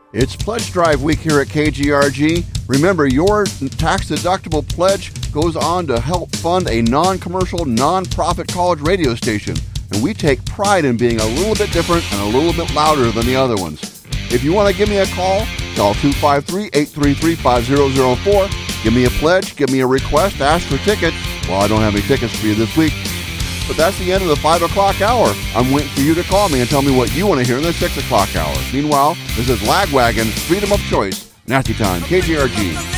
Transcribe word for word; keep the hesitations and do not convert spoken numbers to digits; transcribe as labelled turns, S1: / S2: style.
S1: It's Pledge Drive week here at K G R G. Remember, your tax-deductible pledge goes on to help fund a non-commercial, non-profit college radio station. And we take pride in being a little bit different and a little bit louder than the other ones. If you want to give me a call, call two five three, eight three three, five zero zero four. Give me a pledge, give me a request, ask for tickets. Well, I don't have any tickets for you this week. But that's the end of the five o'clock hour. I'm waiting for you to call me and tell me what you want to hear in the six o'clock hour. Meanwhile, this is Lagwagon, Freedom of Choice, Nasty Time, K G R G.